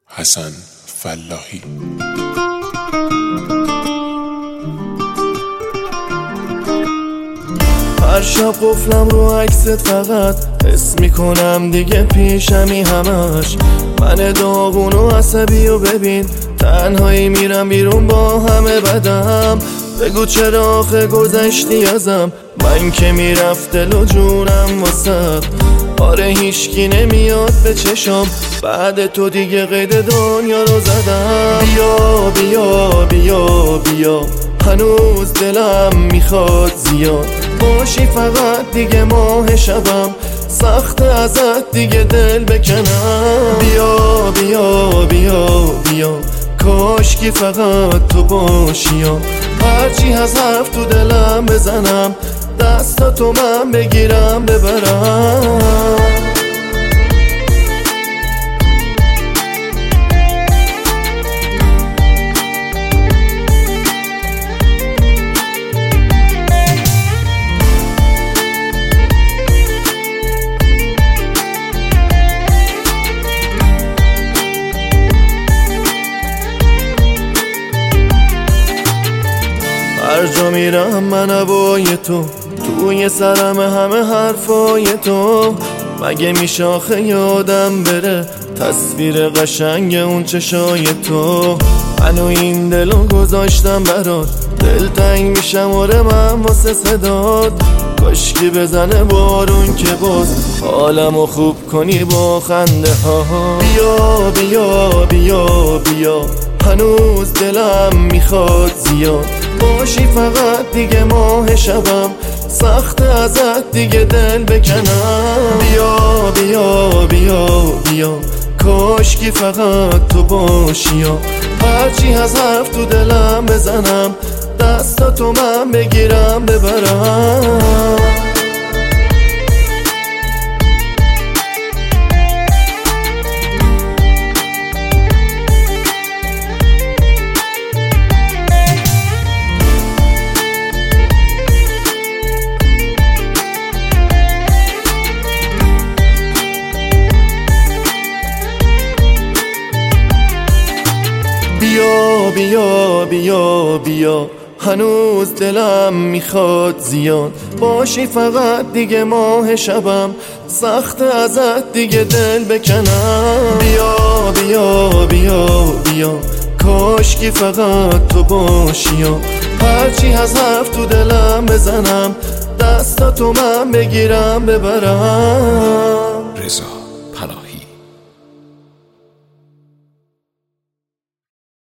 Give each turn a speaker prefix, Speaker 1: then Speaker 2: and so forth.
Speaker 1: حسن فلاحی.
Speaker 2: هر شب قفلم رو عکست فقط حس میکنم دیگه پیشمی همش. من داغون و عصبی و ببین تنهایی میرم بیرون با همه بدم. بگو چرا آخه گذشتی ازم، من که میرفت دل و جونم واسد. آره هیچکی نمیاد به چشم، بعد تو دیگه قید دنیا رو زدم. بیا بیا بیا بیا هنوز دلم میخواد زیاد باشی، فقط دیگه ماه شبم سخت ازت دیگه دل بکنم. بیا بیا بیا بیا کاشکی فقط تو باشی، هرچی از حرف تو دلم بزنم دستاتو من بگیرم ببرم. هر جا میرم من هوای تو، توی سرم همه حرفای تو. مگه میشه آخه یادم بره تصویر قشنگ اون چشای تو. منو این دلو گذاشتم برات، دلتنگ میشم آره من واسه صدات. کاشکی بزنه بارون که باز حالمو خوب کنی با خنده ها. بیا بیا بیا بیا هنوز دلم میخواد زیاد باشی، فقط دیگه ماه شبم سخت ازت دیگه دل بکنم. بیا بیا بیا بیا کاشکی فقط تو باشی، هرچی از حرف تو دلم بزنم دستاتو من بگیرم ببرم. بیا بیا بیا بیا هنوز دلم میخواد زیاد باشی، فقط دیگه ماه شبم سخت ازت دیگه دل بکنم. بیا بیا بیا بیا کاشکی فقط تو باشی، هرچی از حرف تو دلم بزنم دستاتو من بگیرم ببرم.
Speaker 1: رضا